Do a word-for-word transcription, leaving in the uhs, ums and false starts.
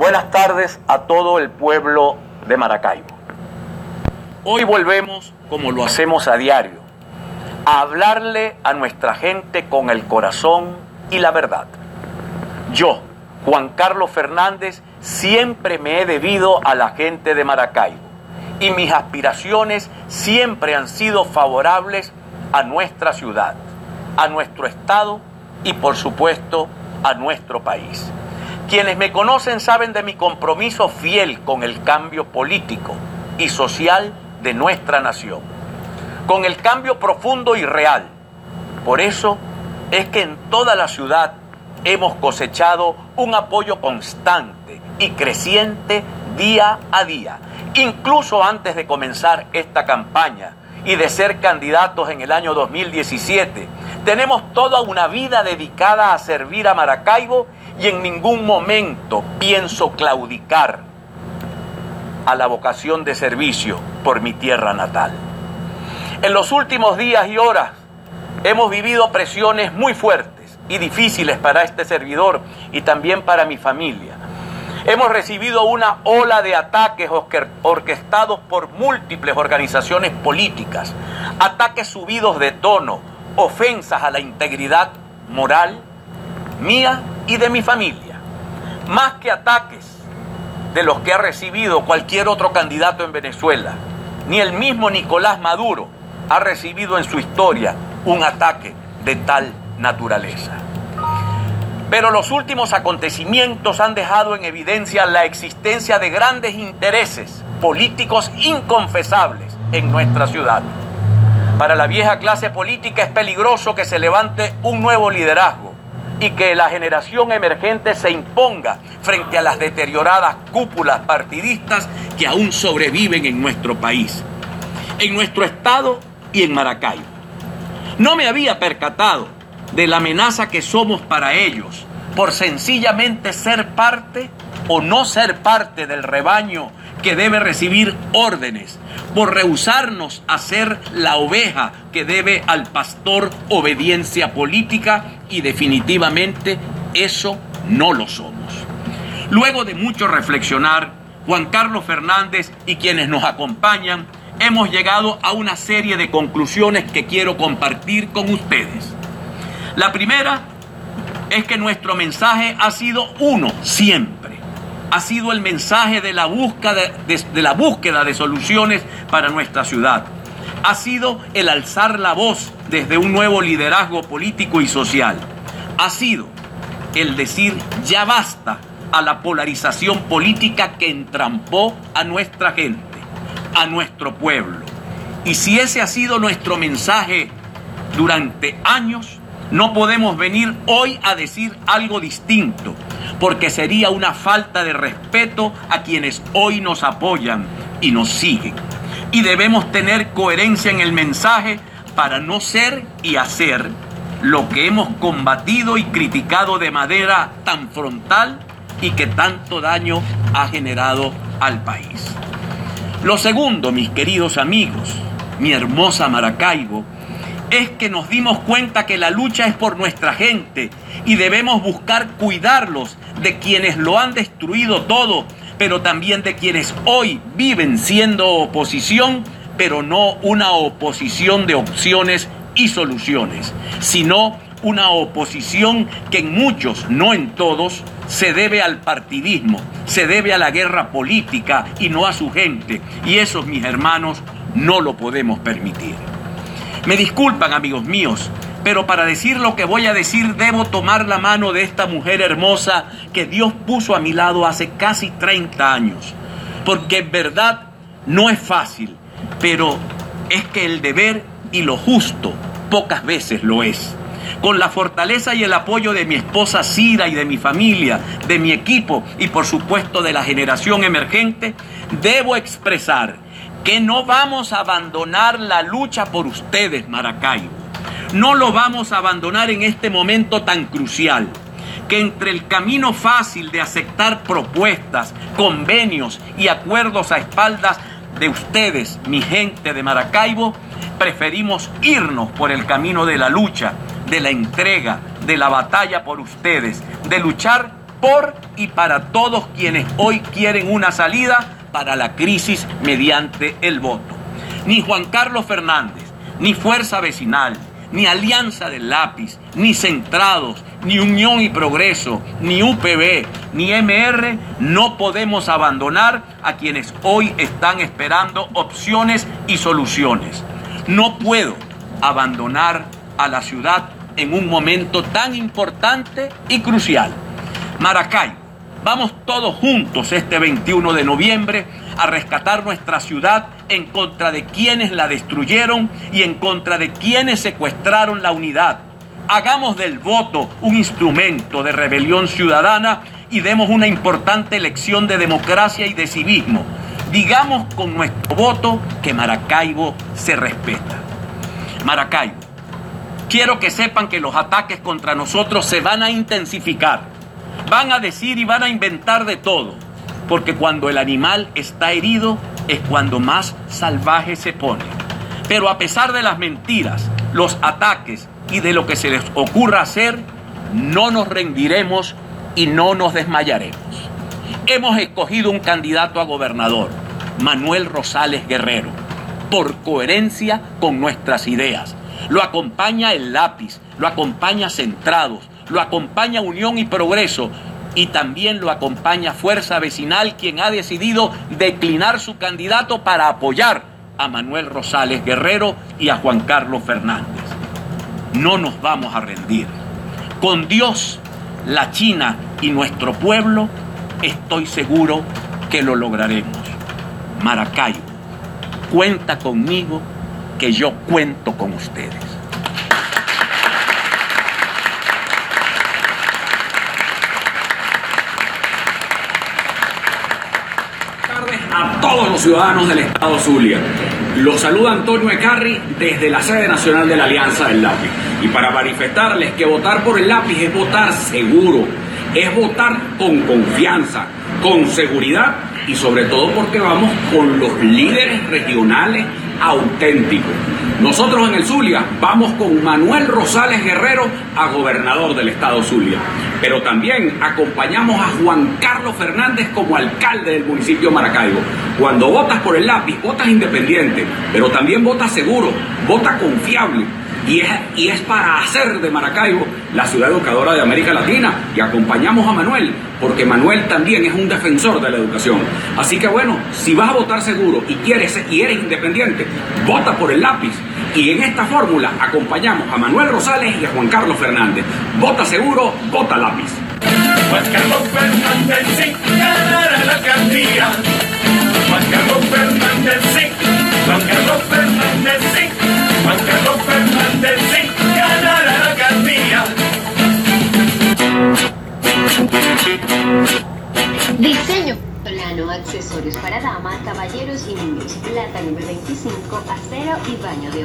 Buenas tardes a todo el pueblo de Maracaibo. Hoy volvemos, como lo hacemos a diario, a hablarle a nuestra gente con el corazón y la verdad. Yo, Juan Carlos Fernández, siempre me he debido a la gente de Maracaibo y mis aspiraciones siempre han sido favorables a nuestra ciudad, a nuestro estado y, por supuesto, a nuestro país. Quienes me conocen saben de mi compromiso fiel con el cambio político y social de nuestra nación, con el cambio profundo y real. Por eso es que en toda la ciudad hemos cosechado un apoyo constante y creciente día a día, incluso antes de comenzar esta campaña y de ser candidatos en el año dos mil diecisiete. Tenemos toda una vida dedicada a servir a Maracaibo y en ningún momento pienso claudicar a la vocación de servicio por mi tierra natal. En los últimos días y horas hemos vivido presiones muy fuertes y difíciles para este servidor y también para mi familia. Hemos recibido una ola de ataques orquestados por múltiples organizaciones políticas, ataques subidos de tono, ofensas a la integridad moral mía y de mi familia, más que ataques de los que ha recibido cualquier otro candidato en Venezuela. Ni el mismo Nicolás Maduro ha recibido en su historia un ataque de tal naturaleza. Pero los últimos acontecimientos han dejado en evidencia la existencia de grandes intereses políticos inconfesables en nuestra ciudad. Para la vieja clase política es peligroso que se levante un nuevo liderazgo y que la generación emergente se imponga frente a las deterioradas cúpulas partidistas que aún sobreviven en nuestro país, en nuestro estado y en Maracaibo. No me había percatado de la amenaza que somos para ellos por sencillamente ser parte o no ser parte del rebaño que debe recibir órdenes, por rehusarnos a ser la oveja que debe al pastor obediencia política, y definitivamente eso no lo somos. Luego de mucho reflexionar, Juan Carlos Fernández y quienes nos acompañan hemos llegado a una serie de conclusiones que quiero compartir con ustedes. La primera es que nuestro mensaje ha sido uno siempre. Ha sido el mensaje de la búsqueda de, de la búsqueda de soluciones para nuestra ciudad. Ha sido el alzar la voz desde un nuevo liderazgo político y social. Ha sido el decir ya basta a la polarización política que entrampó a nuestra gente, a nuestro pueblo. Y si ese ha sido nuestro mensaje durante años, no podemos venir hoy a decir algo distinto, porque sería una falta de respeto a quienes hoy nos apoyan y nos siguen. Y debemos tener coherencia en el mensaje para no ser y hacer lo que hemos combatido y criticado de manera tan frontal y que tanto daño ha generado al país. Lo segundo, mis queridos amigos, mi hermosa Maracaibo, es que nos dimos cuenta que la lucha es por nuestra gente y debemos buscar cuidarlos de quienes lo han destruido todo, pero también de quienes hoy viven siendo oposición, pero no una oposición de opciones y soluciones, sino una oposición que en muchos, no en todos, se debe al partidismo, se debe a la guerra política y no a su gente. Y eso, mis hermanos, no lo podemos permitir. Me disculpan, amigos míos, pero para decir lo que voy a decir debo tomar la mano de esta mujer hermosa que Dios puso a mi lado hace casi treinta años. Porque en verdad no es fácil, pero es que el deber y lo justo pocas veces lo es. Con la fortaleza y el apoyo de mi esposa Cira y de mi familia, de mi equipo y por supuesto de la generación emergente, debo expresar que no vamos a abandonar la lucha por ustedes, Maracaibo. No lo vamos a abandonar en este momento tan crucial, que entre el camino fácil de aceptar propuestas, convenios y acuerdos a espaldas de ustedes, mi gente de Maracaibo, preferimos irnos por el camino de la lucha, de la entrega, de la batalla por ustedes, de luchar por y para todos quienes hoy quieren una salida para la crisis mediante el voto. Ni Juan Carlos Fernández, ni Fuerza Vecinal, ni Alianza del Lápiz, ni Centrados, ni Unión y Progreso, ni U P B, ni M R, no podemos abandonar a quienes hoy están esperando opciones y soluciones. No puedo abandonar a la ciudad en un momento tan importante y crucial. Maracaibo, vamos todos juntos este veintiuno de noviembre a rescatar nuestra ciudad en contra de quienes la destruyeron y en contra de quienes secuestraron la unidad. Hagamos del voto un instrumento de rebelión ciudadana y demos una importante lección de democracia y de civismo. Digamos con nuestro voto que Maracaibo se respeta. Maracaibo, quiero que sepan que los ataques contra nosotros se van a intensificar. Van a decir y van a inventar de todo, porque cuando el animal está herido es cuando más salvaje se pone. Pero a pesar de las mentiras, los ataques y de lo que se les ocurra hacer, no nos rendiremos y no nos desmayaremos. Hemos escogido un candidato a gobernador, Manuel Rosales Guerrero, por coherencia con nuestras ideas. Lo acompaña el Lápiz, lo acompaña Centrados, lo acompaña Unión y Progreso y también lo acompaña Fuerza Vecinal, quien ha decidido declinar su candidato para apoyar a Manuel Rosales Guerrero y a Juan Carlos Fernández. No nos vamos a rendir. Con Dios, la China y nuestro pueblo, estoy seguro que lo lograremos. Maracaibo, cuenta conmigo, que yo cuento con ustedes. A todos los ciudadanos del estado Zulia. Los saluda Antonio Ecarri desde la sede nacional de la Alianza del Lápiz. Y para manifestarles que votar por el Lápiz es votar seguro, es votar con confianza, con seguridad y sobre todo porque vamos con los líderes regionales auténticos. Nosotros en el Zulia vamos con Manuel Rosales Guerrero a gobernador del estado Zulia, pero también acompañamos a Juan Carlos Fernández como alcalde del municipio de Maracaibo. Cuando votas por el Lápiz, votas independiente, pero también votas seguro, vota confiable. Y es, y es para hacer de Maracaibo la ciudad educadora de América Latina. Y acompañamos a Manuel, porque Manuel también es un defensor de la educación. Así que bueno, si vas a votar seguro y, quieres, y eres independiente, vota por el Lápiz. Y en esta fórmula acompañamos a Manuel Rosales y a Juan Carlos Fernández. Vota seguro, vota Lápiz. Juan Carlos Fernández sí, ganará la alcaldía. Juan Carlos Fernández sí, Juan Carlos Fernández sí, Juan Carlos Fernández sí, ganará la alcaldía. Diseño plano, accesorios para dama, caballeros y niños, plata número veinticinco, acero y baño de